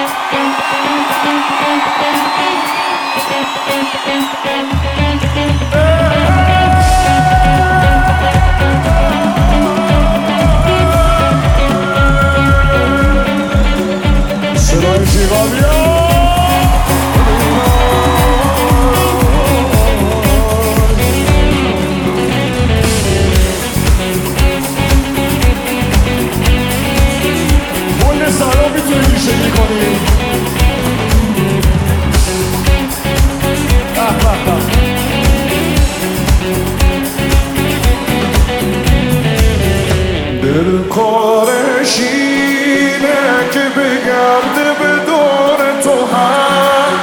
کارش اینه که بگرده به دور تو هم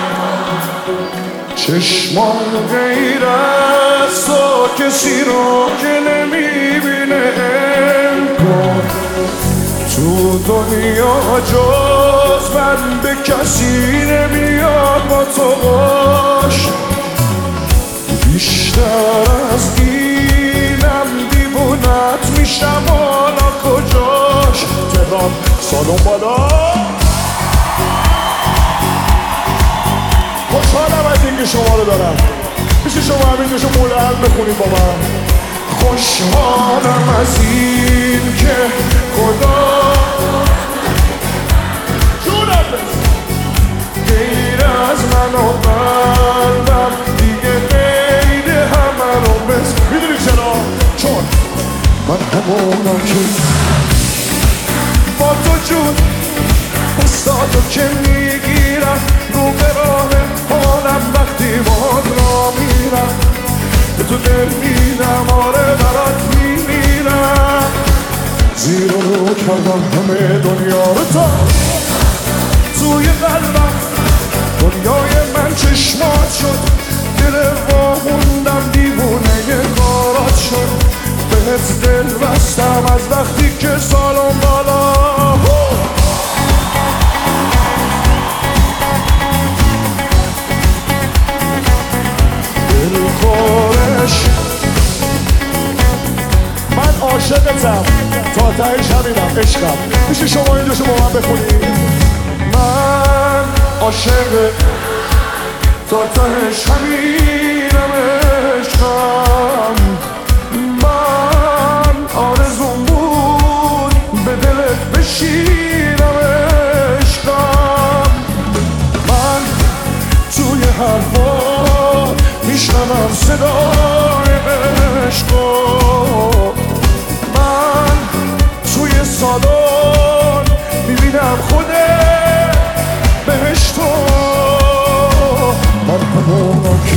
چشمان غیر از تو کسی رو که نمیبینه انگار تو دنیا جز من به کسی نمیاد با تو باش بیشتر از اینم دیوونت میشم حالا کجاش تهران سالون بالا خوشحالم از اینکه شما رو دارم میشه شما همینجاشو مولعن بخونید با من خوشحالم از این که خدا جونم غیر از من و قلبم دیگه غیر همه رو بس میدونی چرا؟ چون من همونم که با تو جون بستاتو که میگیرم رو به راه حالم وقتی باد را میرم به تو دل میدم آره برات میمیرم زیر رو کردم همه دنیا رو تا توی قلبم دنیای من چشمات شد دل واموندم دیوونه کارات شد بهت دل بستم از وقتی که سالم بالا دلخورش من عاشقتم تا تهش همینم عشقم میشه شما اینجاشو با من بخونید من عاشق تا تهش همینم عشقم من آرزوم بود به دلت بشینم عشقم من توی حرفا میشنوم صدای عشقا من توی سالن میبینم خودت بهشتو من همونم که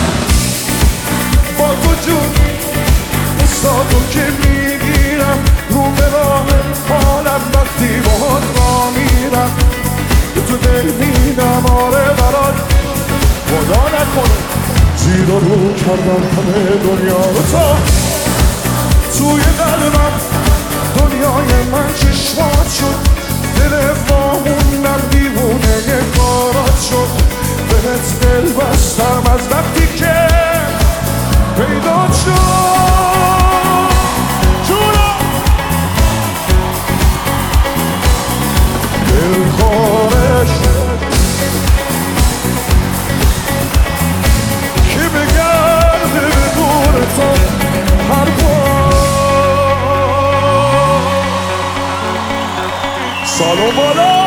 با تو جون بستاتو که میگیرم رو به راه حالم وقتی باهات را میرم به تو دل میدم آره برات خدا نکنه زیر رو کردم همه دنیا رو تا توی قلبم دنیای من چشمات شد دل واموندم دیوونه کارات شد بهت دل بستم از وقتی که پیدا شد جونم دلخورش که بگرده به دور تو هر بار سالو بالا